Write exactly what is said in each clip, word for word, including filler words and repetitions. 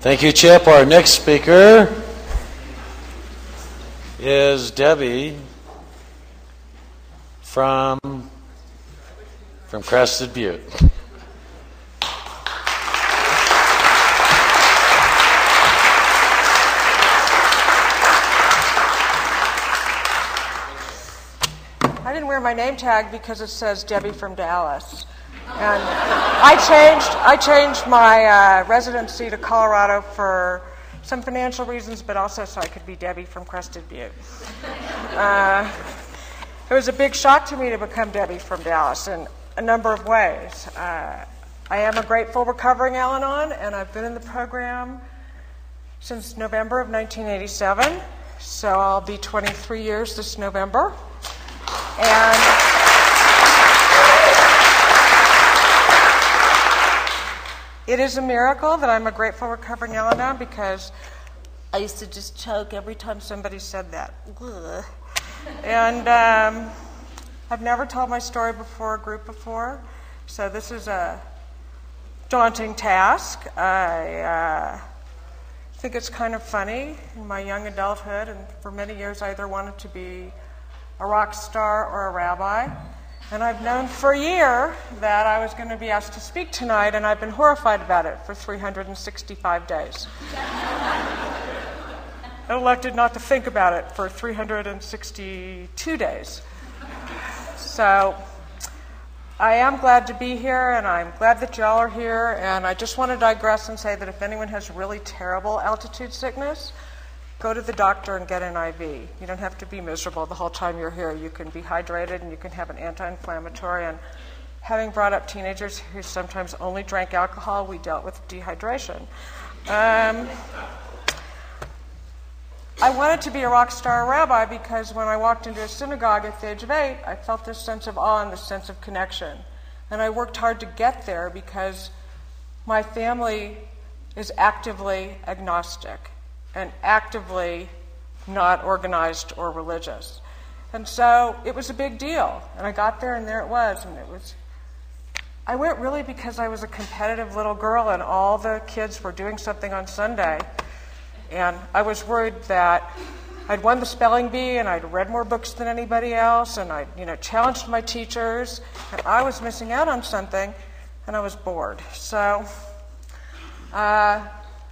Thank you, Chip. Our next speaker is Debbie from, from Crested Butte. I didn't wear my name tag because it says Debbie from Dallas. And I changed I changed my uh, residency to Colorado for some financial reasons, but also so I could be Debbie from Crested Butte. Uh, it was a big shock to me to become Debbie from Dallas in a number of ways. Uh, I am a grateful recovering Al-Anon, and I've been in the program since November of nineteen eighty-seven, so I'll be twenty-three years this November. And it is a miracle that I'm a grateful recovering Al-Anon because I used to just choke every time somebody said that. Ugh. And um, I've never told my story before a group before, so this is a daunting task. I uh, think it's kind of funny. In my young adulthood, and for many years, I either wanted to be a rock star or a rabbi. And I've known for a year that I was going to be asked to speak tonight, and I've been horrified about it for three hundred sixty-five days. I elected not to think about it for three hundred sixty-two days. So I am glad to be here, and I'm glad that y'all are here, and I just want to digress and say that if anyone has really terrible altitude sickness, go to the doctor and get an I V. You don't have to be miserable the whole time you're here. You can be hydrated and you can have an anti-inflammatory. And having brought up teenagers who sometimes only drank alcohol, we dealt with dehydration. Um, I wanted to be a rock star rabbi because when I walked into a synagogue at the age of eight, I felt this sense of awe and this sense of connection. And I worked hard to get there because my family is actively agnostic and actively not organized or religious. And so it was a big deal. And I got there, and there it was. And it was, I went really because I was a competitive little girl, and all the kids were doing something on Sunday. And I was worried that I'd won the spelling bee, and I'd read more books than anybody else, and I, you know, challenged my teachers, and I was missing out on something, and I was bored. So, uh,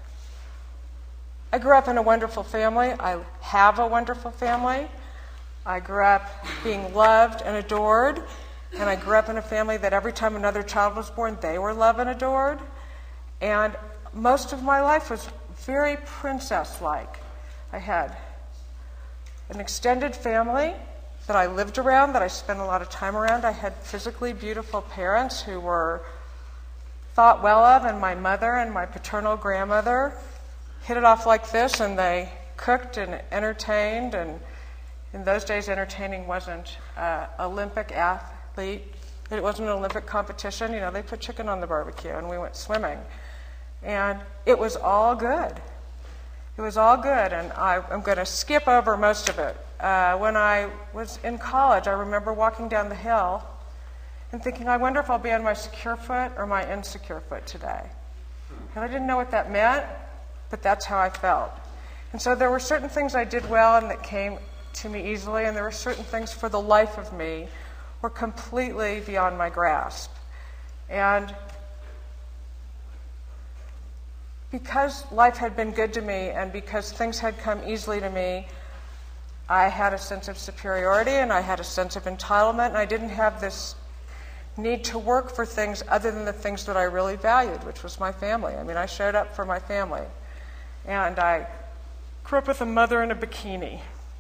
I grew up in a wonderful family. I have a wonderful family. I grew up being loved and adored, and I grew up in a family that every time another child was born, they were loved and adored. And most of my life was very princess-like. I had an extended family that I lived around, that I spent a lot of time around. I had physically beautiful parents who were thought well of, and my mother and my paternal grandmother hit it off like this, and they cooked and entertained, and in those days entertaining wasn't uh, Olympic athlete, it wasn't an Olympic competition, you know, they put chicken on the barbecue and we went swimming. And it was all good. It was all good, and I, I'm going to skip over most of it. Uh, when I was in college, I remember walking down the hill and thinking, I wonder if I'll be on my secure foot or my insecure foot today. And I didn't know what that meant, but that's how I felt. And so there were certain things I did well and that came to me easily, and there were certain things for the life of me were completely beyond my grasp. And because life had been good to me and because things had come easily to me, I had a sense of superiority and I had a sense of entitlement, and I didn't have this need to work for things other than the things that I really valued, which was my family. I mean, I showed up for my family. And I grew up with a mother in a bikini.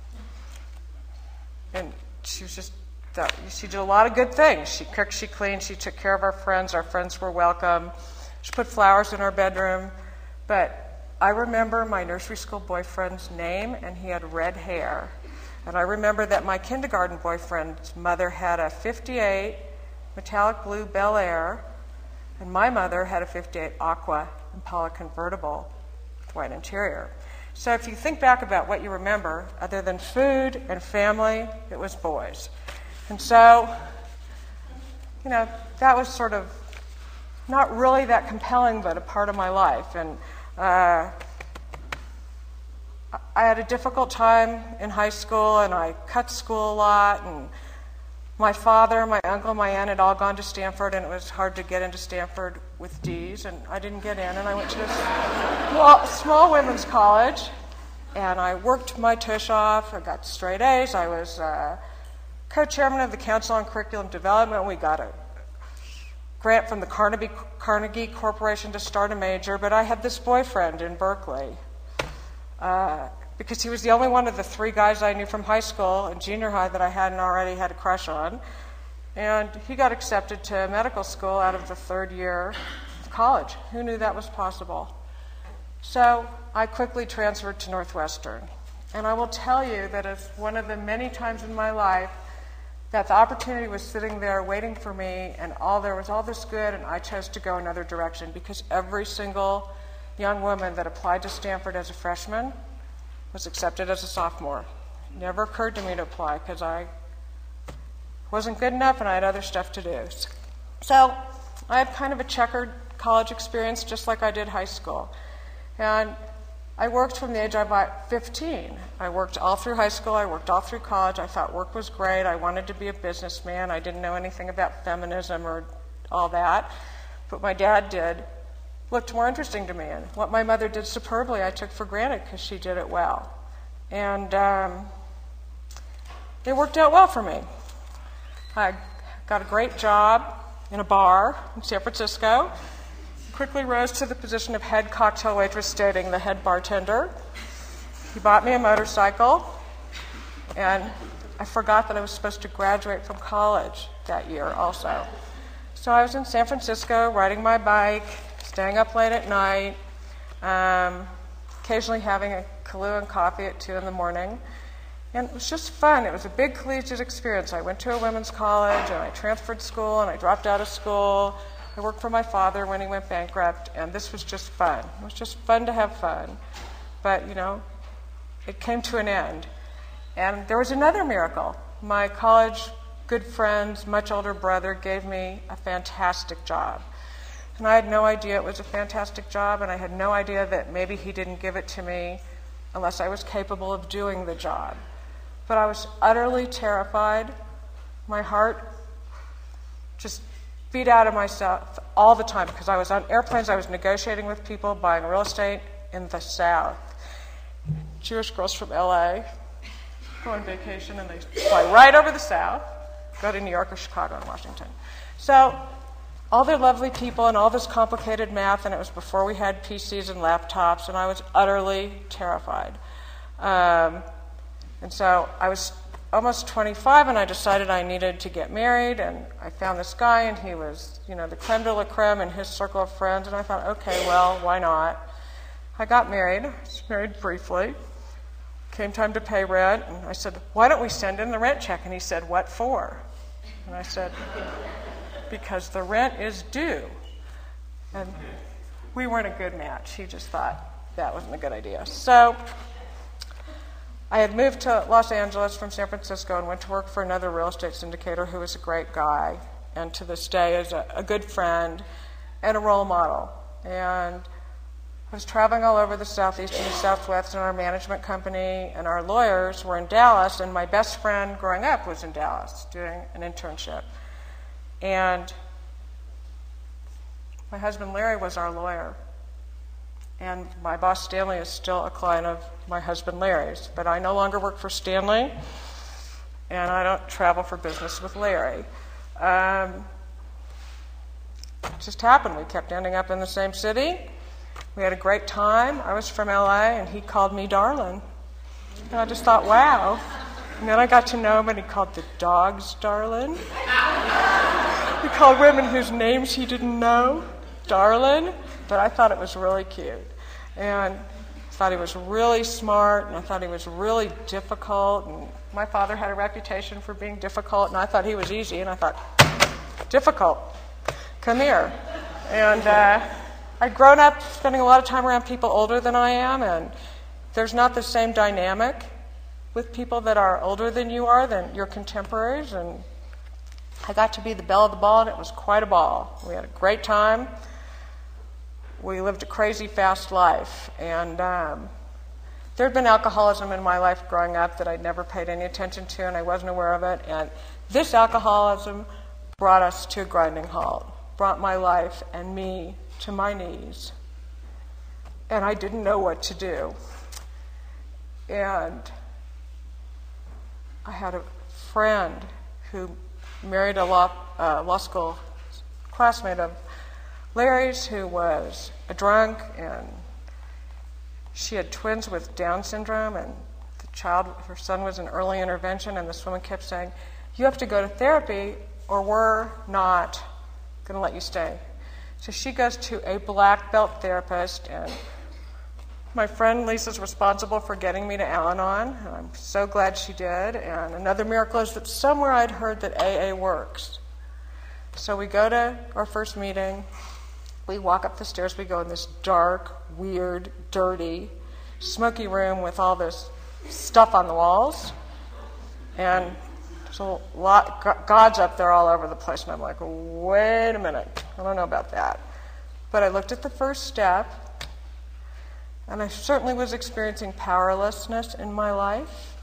And she was just, she did a lot of good things. She cooked, she cleaned, she took care of our friends. Our friends were welcome. She put flowers in our bedroom. But I remember my nursery school boyfriend's name, and he had red hair. And I remember that my kindergarten boyfriend's mother had a fifty-eight metallic blue Bel Air, and my mother had a fifty-eight Aqua Impala convertible with white interior. So if you think back about what you remember, other than food and family, it was boys. And so, you know, that was sort of not really that compelling, but a part of my life. And Uh, I had a difficult time in high school, and I cut school a lot, and my father, my uncle, my aunt had all gone to Stanford, and it was hard to get into Stanford with D's, and I didn't get in, and I went to this small, small women's college, and I worked my tush off. I got straight A's. I was uh, co-chairman of the Council on Curriculum Development. We got a grant from the Carnegie, Carnegie Corporation to start a major, but I had this boyfriend in Berkeley uh, because he was the only one of the three guys I knew from high school and junior high that I hadn't already had a crush on. And he got accepted to medical school out of the third year of college. Who knew that was possible? So I quickly transferred to Northwestern. And I will tell you that it's one of the many times in my life that the opportunity was sitting there waiting for me, and all there was all this good, and I chose to go another direction, because every single young woman that applied to Stanford as a freshman was accepted as a sophomore. It never occurred to me to apply because I wasn't good enough and I had other stuff to do. So I had kind of a checkered college experience, just like I did high school. And I worked from the age of about fifteen. I worked all through high school. I worked all through college. I thought work was great. I wanted to be a businessman. I didn't know anything about feminism or all that. But my dad did. Looked more interesting to me. And what my mother did superbly, I took for granted because she did it well. And um, it worked out well for me. I got a great job in a bar in San Francisco. Quickly rose to the position of head cocktail waitress, dating the head bartender. He bought me a motorcycle, and I forgot that I was supposed to graduate from college that year also. So I was in San Francisco riding my bike, staying up late at night, um, occasionally having a Kahlua and coffee at two in the morning. And it was just fun. It was a big collegiate experience. I went to a women's college, and I transferred school, and I dropped out of school. I worked for my father when he went bankrupt, and this was just fun. It was just fun to have fun. But, you know, it came to an end. And there was another miracle. My college good friend's much older brother gave me a fantastic job. And I had no idea it was a fantastic job, and I had no idea that maybe he didn't give it to me unless I was capable of doing the job. But I was utterly terrified. My heart just beat out of myself all the time, because I was on airplanes, I was negotiating with people, buying real estate in the South. Jewish girls from L A go on vacation, and they fly right over the South, go to New York or Chicago and Washington. So all their lovely people and all this complicated math, and it was before we had P Cs and laptops, and I was utterly terrified. Um, and so I was almost twenty-five, and I decided I needed to get married, and I found this guy, and he was, you know, the creme de la creme in his circle of friends, and I thought, okay, well, why not? I got married. I was married briefly. Came time to pay rent, and I said, why don't we send in the rent check? And he said, what for? And I said, because the rent is due. And we weren't a good match. He just thought that wasn't a good idea. So I had moved to Los Angeles from San Francisco and went to work for another real estate syndicator who was a great guy, and to this day is a, a good friend and a role model. And I was traveling all over the Southeast and the Southwest, and our management company and our lawyers were in Dallas, and my best friend growing up was in Dallas doing an internship. And my husband Larry was our lawyer. And my boss Stanley is still a client of my husband Larry's. But I no longer work for Stanley, and I don't travel for business with Larry. Um, it just happened. We kept ending up in the same city. We had a great time. I was from L A, and he called me darling. And I just thought, wow. And then I got to know him, and he called the dogs darling. He called women whose names he didn't know darling. But I thought it was really cute. And I thought he was really smart, and I thought he was really difficult. And my father had a reputation for being difficult, and I thought he was easy. And I thought, difficult, come here. And uh, I'd grown up spending a lot of time around people older than I am, and there's not the same dynamic with people that are older than you are, than your contemporaries. And I got to be the belle of the ball, and it was quite a ball. We had a great time. we lived a crazy fast life. And um, there had been alcoholism in my life growing up that I'd never paid any attention to, and I wasn't aware of it. And this alcoholism brought us to a grinding halt, brought my life and me to my knees. And I didn't know what to do. And I had a friend who married a law, uh, law school classmate of Larry's who was a drunk, and she had twins with Down syndrome, and the child, her son was in early intervention, and this woman kept saying, you have to go to therapy or we're not going to let you stay. So she goes to a black belt therapist, and my friend Lisa's responsible for getting me to Al-Anon, and I'm so glad she did. And another miracle is that somewhere I'd heard that A A works. So we go to our first meeting. We walk up the stairs. We go in this dark, weird, dirty, smoky room with all this stuff on the walls. And there's a lot, God's up there all over the place. And I'm like, wait a minute. I don't know about that. But I looked at the first step, and I certainly was experiencing powerlessness in my life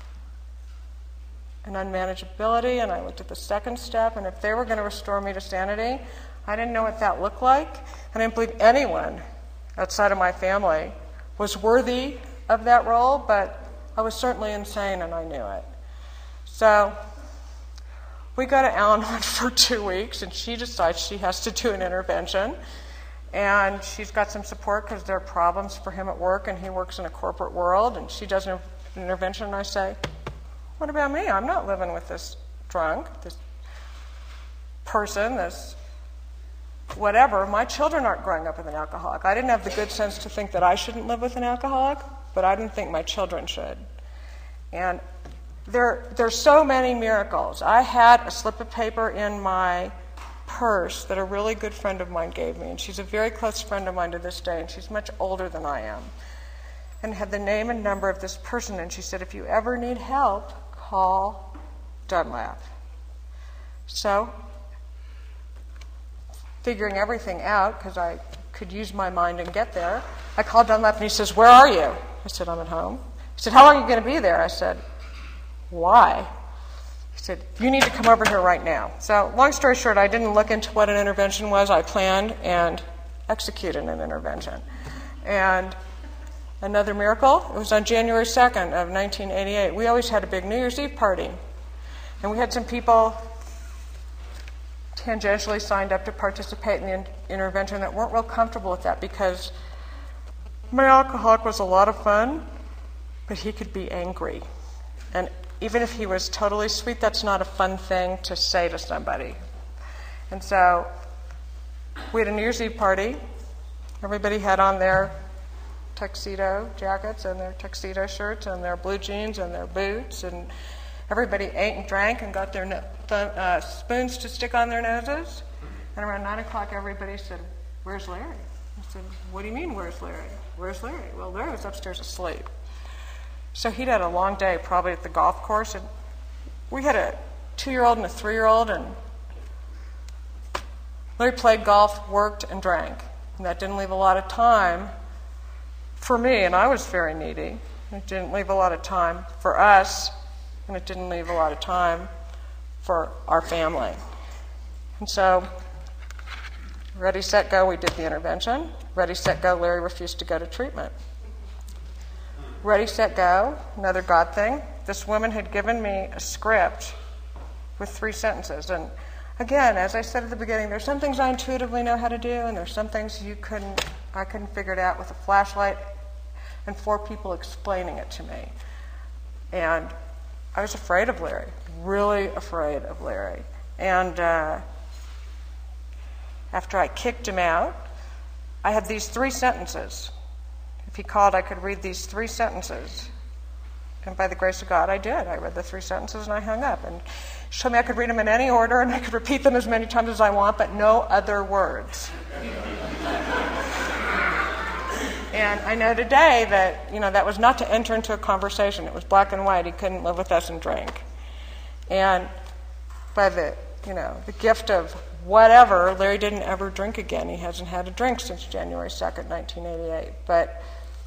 and unmanageability. And I looked at the second step, and if they were going to restore me to sanity, I didn't know what that looked like. And I didn't believe anyone outside of my family was worthy of that role, but I was certainly insane, and I knew it. So we go to Al-Anon for two weeks, and she decides she has to do an intervention. And she's got some support because there are problems for him at work, and he works in a corporate world, and she does an intervention, and I say, what about me? I'm not living with this drunk, this person, this whatever. My children aren't growing up with an alcoholic. I didn't have the good sense to think that I shouldn't live with an alcoholic, but I didn't think my children should. And there, there's so many miracles. I had a slip of paper in my purse that a really good friend of mine gave me, and she's a very close friend of mine to this day, and she's much older than I am, and had the name and number of this person, and she said, if you ever need help, call Dunlap. So, figuring everything out, because I could use my mind and get there, I called Dunlap, and he says, where are you? I said, I'm at home. He said, how long are you going to be there? I said, why? He said, you need to come over here right now. So long story short, I didn't look into what an intervention was. I planned and executed an intervention. And another miracle, it was on January second of nineteen eighty-eight. We always had a big New Year's Eve party. And we had some people tangentially signed up to participate in the in- intervention that weren't real comfortable with that, because my alcoholic was a lot of fun, but he could be angry. And even if he was totally sweet, that's not a fun thing to say to somebody. And so we had a New Year's Eve party. Everybody had on their tuxedo jackets and their tuxedo shirts and their blue jeans and their boots. And everybody ate and drank and got their no- th- uh, spoons to stick on their noses. And around nine o'clock, everybody said, where's Larry? I said, what do you mean, where's Larry? Where's Larry? Well, Larry was upstairs asleep. So he'd had a long day, probably at the golf course, and we had a two-year-old and a three-year-old, and Larry played golf, worked, and drank. And that didn't leave a lot of time for me, and I was very needy. It didn't leave a lot of time for us, and it didn't leave a lot of time for our family. And so, ready, set, go, we did the intervention. Ready, set, go, Larry refused to go to treatment. Ready, set, go, another God thing. This woman had given me a script with three sentences. And again, as I said at the beginning, there's some things I intuitively know how to do, and there's some things you couldn't, I couldn't figure it out with a flashlight and four people explaining it to me. And I was afraid of Larry, really afraid of Larry. And uh, after I kicked him out, I had these three sentences. If he called, I could read these three sentences. And by the grace of God, I did. I read the three sentences and I hung up. And she told me I could read them in any order and I could repeat them as many times as I want, but no other words. And I know today that, you know, that was not to enter into a conversation. It was black and white. He couldn't live with us and drink. And by the you know, the gift of whatever, Larry didn't ever drink again. He hasn't had a drink since January second, nineteen eighty-eight. But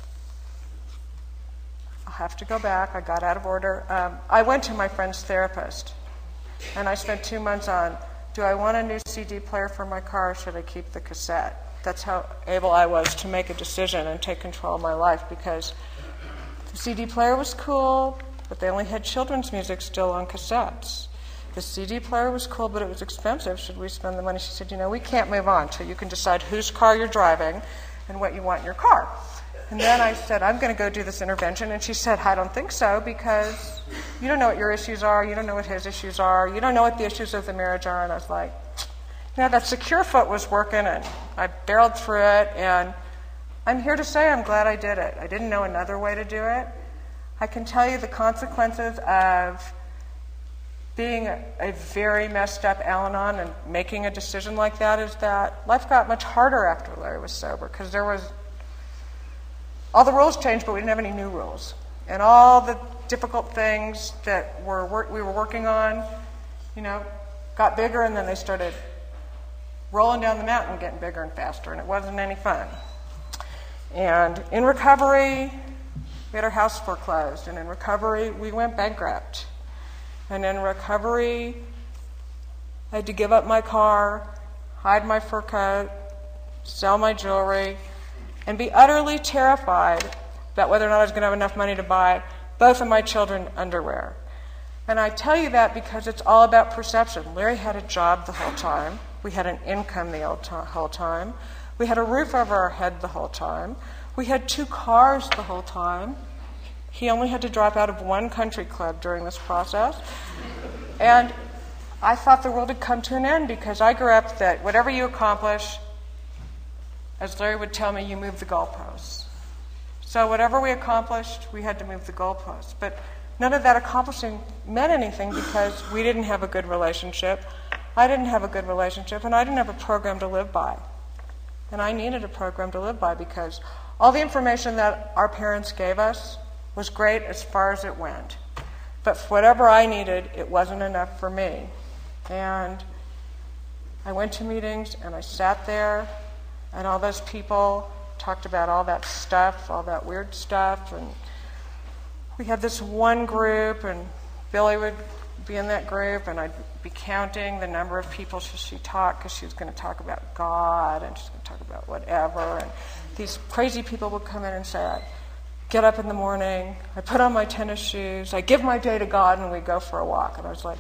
I'll have to go back. I got out of order. Um, I went to my friend's therapist, and I spent two months on, do I want a new C D player for my car, or should I keep the cassette? That's how able I was to make a decision and take control of my life, because the C D player was cool, but they only had children's music still on cassettes. The C D player was cool, but it was expensive. Should we spend the money? She said, you know, we can't move on till you can decide whose car you're driving and what you want in your car. And then I said, I'm going to go do this intervention. And she said, I don't think so, because you don't know what your issues are. You don't know what his issues are. You don't know what the issues of the marriage are. And I was like, you know, that secure foot was working, and I barreled through it. And I'm here to say I'm glad I did it. I didn't know another way to do it. I can tell you the consequences of being a, a very messed up Al-Anon and making a decision like that is that life got much harder after Larry was sober, because there was, all the rules changed, but we didn't have any new rules. And all the difficult things that were work, we were working on, you know, got bigger, and then they started rolling down the mountain, getting bigger and faster, and it wasn't any fun. And in recovery, we had our house foreclosed, and in recovery, we went bankrupt. And in recovery, I had to give up my car, hide my fur coat, sell my jewelry, and be utterly terrified about whether or not I was going to have enough money to buy both of my children underwear. And I tell you that because it's all about perception. Larry had a job the whole time. We had an income the whole time. We had a roof over our head the whole time. We had two cars the whole time. He only had to drop out of one country club during this process. And I thought the world had come to an end, because I grew up that whatever you accomplish, as Larry would tell me, you move the goalposts. So whatever we accomplished, we had to move the goalposts. But none of that accomplishing meant anything, because we didn't have a good relationship. I didn't have a good relationship, and I didn't have a program to live by. And I needed a program to live by, because all the information that our parents gave us was great as far as it went. But for whatever I needed, it wasn't enough for me. And I went to meetings, and I sat there, and all those people talked about all that stuff, all that weird stuff. And we had this one group, and Billy would be in that group, and I'd be counting the number of people she, she taught, because she was going to talk about God, and she's going to talk about whatever. And these crazy people would come in and say, I get up in the morning, I put on my tennis shoes, I give my day to God, and we go for a walk. And I was like,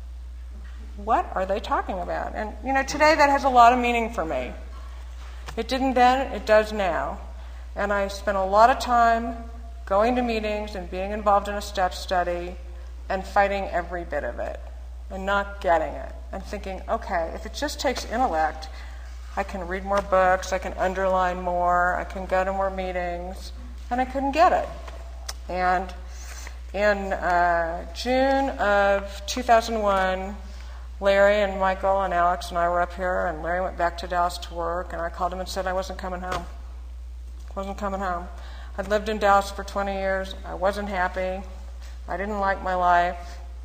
what are they talking about? And, you know, today that has a lot of meaning for me. It didn't then, it does now. And I spent a lot of time going to meetings and being involved in a step study and fighting every bit of it and not getting it and thinking, okay, if it just takes intellect, I can read more books, I can underline more, I can go to more meetings, and I couldn't get it. And in uh, June of two thousand one, Larry and Michael and Alex and I were up here, and Larry went back to Dallas to work, and I called him and said I wasn't coming home. Wasn't coming home. I'd lived in Dallas for twenty years. I wasn't happy. I didn't like my life.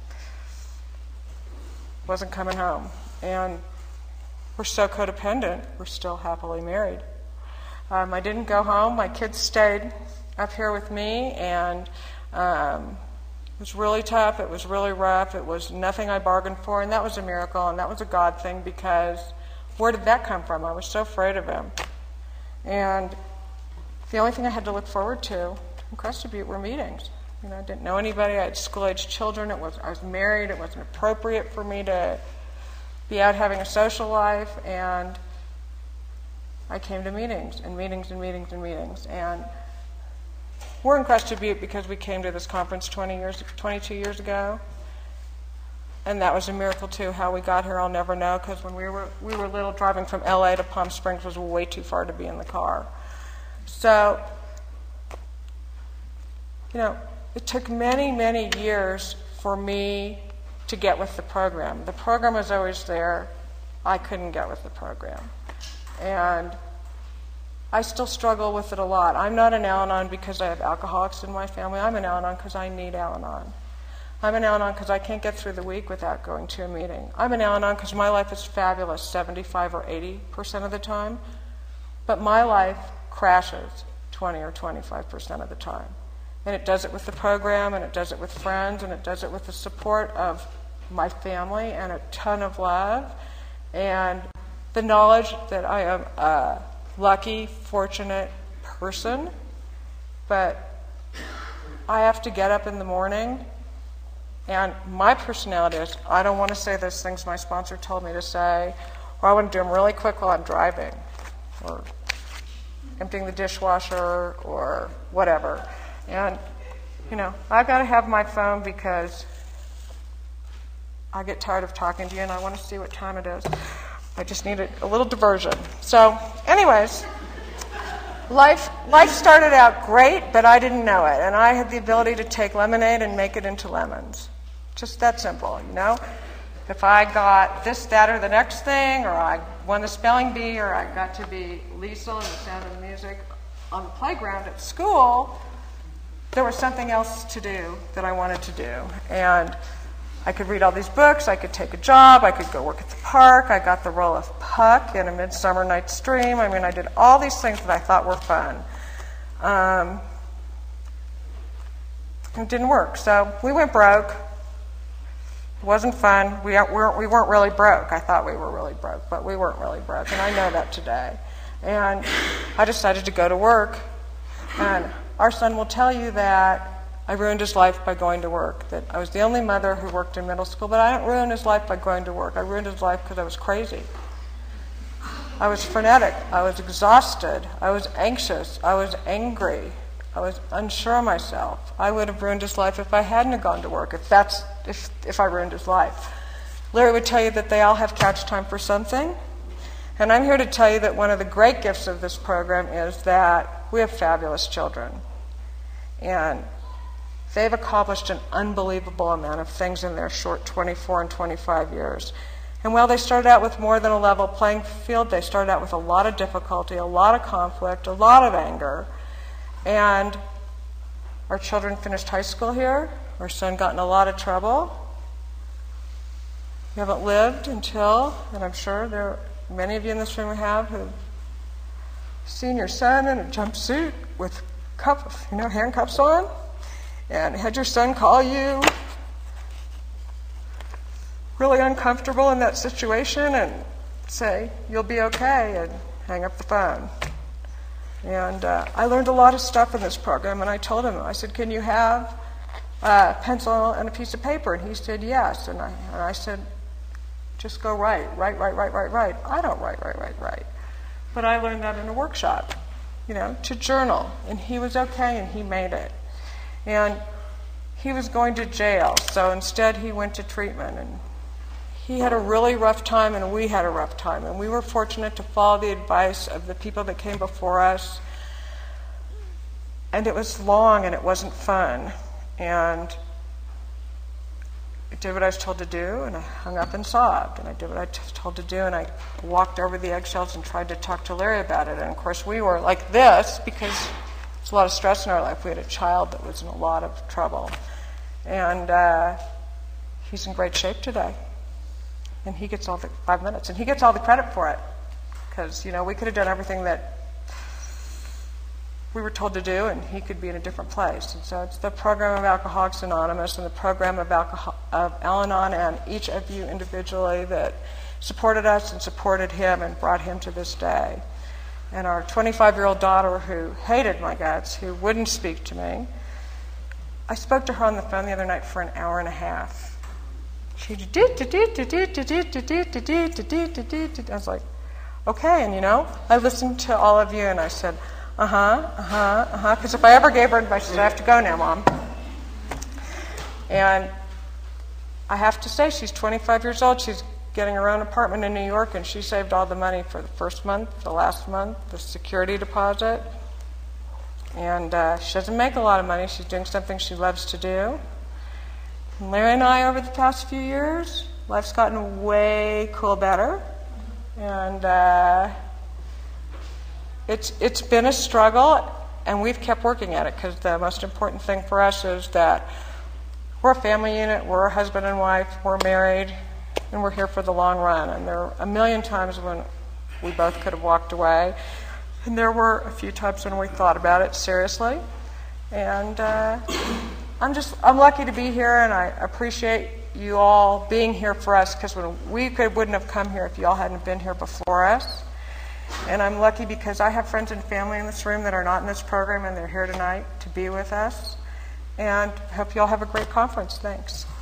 Wasn't coming home. And we're so codependent, we're still happily married. Um, I didn't go home. My kids stayed up here with me, and um, it was really tough. It was really rough. It was nothing I bargained for, and that was a miracle, and that was a God thing, because where did that come from? I was so afraid of him. And the only thing I had to look forward to in Crested Butte were meetings. You know, I didn't know anybody. I had school-age children. It was I was married. It wasn't appropriate for me to be out having a social life, and I came to meetings and meetings and meetings and meetings. And we're in Crested Butte because we came to this conference twenty years, twenty-two years ago, and that was a miracle too. How we got here, I'll never know, because when we were we were little, driving from L A to Palm Springs was way too far to be in the car. So, you know, it took many, many years for me to get with the program. The program was always there. I couldn't get with the program. And I still struggle with it a lot. I'm not an Al-Anon because I have alcoholics in my family. I'm an Al-Anon because I need Al-Anon. I'm an Al-Anon because I can't get through the week without going to a meeting. I'm an Al-Anon because my life is fabulous seventy-five or eighty percent of the time, but my life crashes twenty or twenty-five percent of the time. And it does it with the program, and it does it with friends, and it does it with the support of my family and a ton of love, and the knowledge that I am a lucky, fortunate person, but I have to get up in the morning. And my personality is, I don't want to say those things my sponsor told me to say, or I want to do them really quick while I'm driving, or emptying the dishwasher, or whatever. And, you know, I've got to have my phone because I get tired of talking to you and I want to see what time it is. I just need a, a little diversion. So, anyways, life life started out great, but I didn't know it. And I had the ability to take lemonade and make it into lemons. Just that simple, you know? If I got this, that, or the next thing, or I won the spelling bee, or I got to be Liesl in The Sound of Music on the playground at school, there was something else to do that I wanted to do. And I could read all these books, I could take a job, I could go work at the park, I got the role of Puck in A Midsummer Night's Dream. I mean, I did all these things that I thought were fun. Um, it didn't work, so we went broke. It wasn't fun. We weren't, we weren't really broke. I thought we were really broke, but we weren't really broke, and I know that today. And I decided to go to work, and our son will tell you that I ruined his life by going to work, that I was the only mother who worked in middle school, but I didn't ruin his life by going to work. I ruined his life because I was crazy. I was frenetic. I was exhausted. I was anxious. I was angry. I was unsure of myself. I would have ruined his life if I hadn't have gone to work, if that's if if I ruined his life. Larry would tell you that they all have catch time for something. And I'm here to tell you that one of the great gifts of this program is that we have fabulous children. And they've accomplished an unbelievable amount of things in their short twenty-four and twenty-five years. And while they started out with more than a level playing field, they started out with a lot of difficulty, a lot of conflict, a lot of anger. And our children finished high school here. Our son got in a lot of trouble. You haven't lived until, and I'm sure there are many of you in this room have, who've seen your son in a jumpsuit with cuff, you know, handcuffs on, and had your son call you really uncomfortable in that situation and say, "You'll be okay," and hang up the phone. And uh, I learned a lot of stuff in this program, and I told him, I said, "Can you have a pencil and a piece of paper?" And he said, "Yes." And I, and I said, "Just go write, write, write, write, write, write." I don't write, write, write, write. But I learned that in a workshop, you know, to journal. And he was okay, and he made it. And he was going to jail, so instead he went to treatment. And he had a really rough time, and we had a rough time. And we were fortunate to follow the advice of the people that came before us. And it was long, and it wasn't fun. And I did what I was told to do, and I hung up and sobbed. And I did what I was told to do, and I walked over the eggshells and tried to talk to Larry about it. And, of course, we were like this because there's a lot of stress in our life. We had a child that was in a lot of trouble. And uh, he's in great shape today. And he gets all the five minutes, and he gets all the credit for it, because you know we could have done everything that we were told to do, and he could be in a different place. And so it's the program of Alcoholics Anonymous and the program of, Alcohol- of Al-Anon and each of you individually that supported us and supported him and brought him to this day. And our twenty-five-year-old daughter, who hated my guts, who wouldn't speak to me, I spoke to her on the phone the other night for an hour and a half. She did, did, did, did, did, did, did, did, did, did, did, did, did. I was like, okay. And you know, I listened to all of you, and I said, uh-huh, uh-huh, uh-huh. Because if I ever gave her advice, I said, I have to go now, Mom. And I have to say, she's twenty-five years old. She's getting her own apartment in New York, and she saved all the money for the first month, the last month, the security deposit. And uh, she doesn't make a lot of money. She's doing something she loves to do. And Larry and I, over the past few years, life's gotten way cool better. And uh, it's it's been a struggle, and we've kept working at it, because the most important thing for us is that we're a family unit, we're a husband and wife, we're married, and we're here for the long run. And there are a million times when we both could have walked away, and there were a few times when we thought about it seriously. And uh, I'm just, I'm lucky to be here, and I appreciate you all being here for us, because when we could, wouldn't have come here if you all hadn't been here before us. And I'm lucky because I have friends and family in this room that are not in this program, and they're here tonight to be with us. And I hope you all have a great conference. Thanks.